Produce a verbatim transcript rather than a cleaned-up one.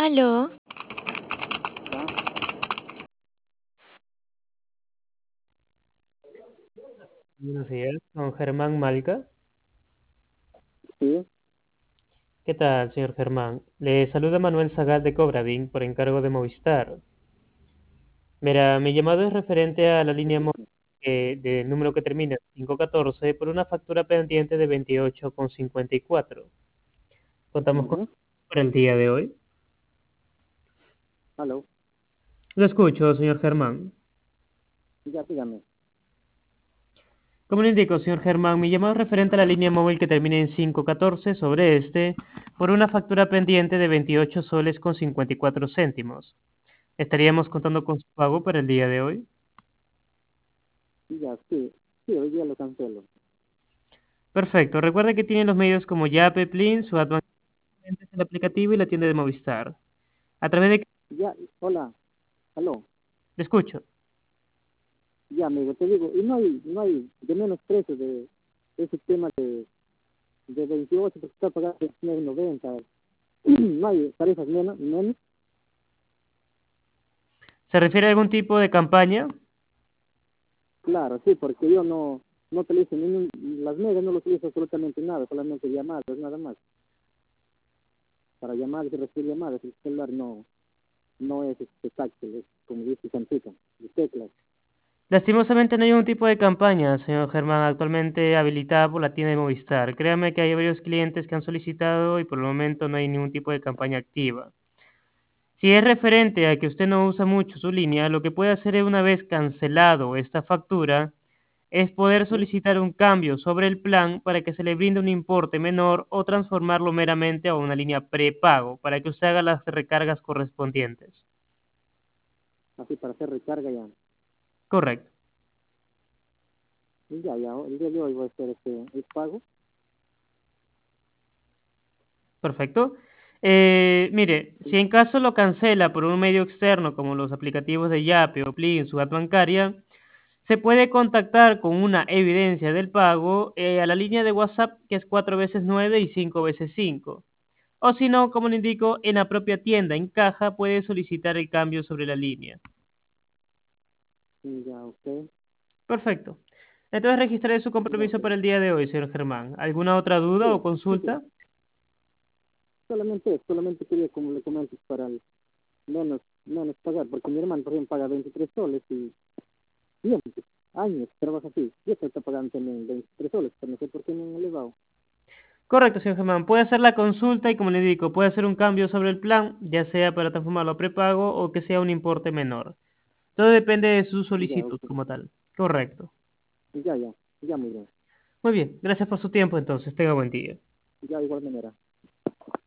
Aló, Buenos días, don Germán Malca. Sí, ¿Qué tal, señor Germán? Le saluda Manuel Zagal de Cobradín por encargo de Movistar. Mira, mi llamado es referente a la línea móvil eh, del número que termina en quinientos catorce por una factura pendiente de veintiocho con cincuenta y cuatro. Contamos con ujú. para el día de hoy. Aló, Lo escucho, señor Germán. ya dígame. Como le indico, señor Germán, mi llamado es referente a la línea móvil que termina en quinientos catorce sobre este por una factura pendiente de veintiocho soles con cincuenta y cuatro céntimos. ¿Estaríamos contando con su pago para el día de hoy? Ya, sí, sí, hoy día lo cancelo. Perfecto. Recuerde que tiene los medios como Yape, Plin, su Advan- el aplicativo y la tienda de Movistar. A través de... Ya, hola, aló, Le escucho. ya, amigo, te digo, y no hay, no hay de menos precio de, de ese tema de, de veintiocho, porque está pagando diecinueve noventa. No hay tarifas menos, menos. ¿Se refiere a algún tipo de campaña? Claro, sí, porque yo no, no utilizo ni un- las megas, no lo utilizo absolutamente nada, solamente llamadas, nada más. Para llamadas y recibir llamadas, el celular no, no es este, táctil, es como dice Santica, de teclas. Lastimosamente no hay un tipo de campaña, señor Germán, actualmente habilitada por la tienda de Movistar. Créame que hay varios clientes que han solicitado y por el momento no hay ningún tipo de campaña activa. Si es referente a que usted no usa mucho su línea, lo que puede hacer es una vez cancelado esta factura, es poder Ujú. solicitar un cambio sobre el plan para que se le brinde un importe menor o transformarlo meramente a una línea prepago para que usted haga las recargas correspondientes. Así para hacer recarga ya. Correcto. Ya, ya, el día de hoy voy a hacer este, el pago. Perfecto. Eh, mire, si en caso lo cancela por un medio externo como los aplicativos de Yape o Plin, su app bancaria, se puede contactar con una evidencia del pago eh, a la línea de WhatsApp que es cuatro veces nueve y cinco veces cinco. O si no, como le indico, en la propia tienda en caja puede solicitar el cambio sobre la línea. Ya, ok. Perfecto. Entonces registraré su Ya, compromiso ok. para el día de hoy, señor Germán. ¿Alguna otra duda o Sí, sí, sí. consulta? Solamente, solamente quería, como le comento, para el menos, menos pagar, porque mi hermano, por ejemplo, paga veintitrés soles y siempre, años, trabaja así. Y esto está pagando también veintitrés soles, pero no sé por qué no han elevado. Correcto, señor Germán. Puede hacer la consulta y, como le digo, puede hacer un cambio sobre el plan, ya sea para transformarlo a prepago o que sea un importe menor. Todo depende de su Ya, solicitud ok. como tal. Correcto. Ya, ya, ya, muy bien. Muy bien. Gracias por su tiempo entonces. Tenga buen día. Ya, de igual manera.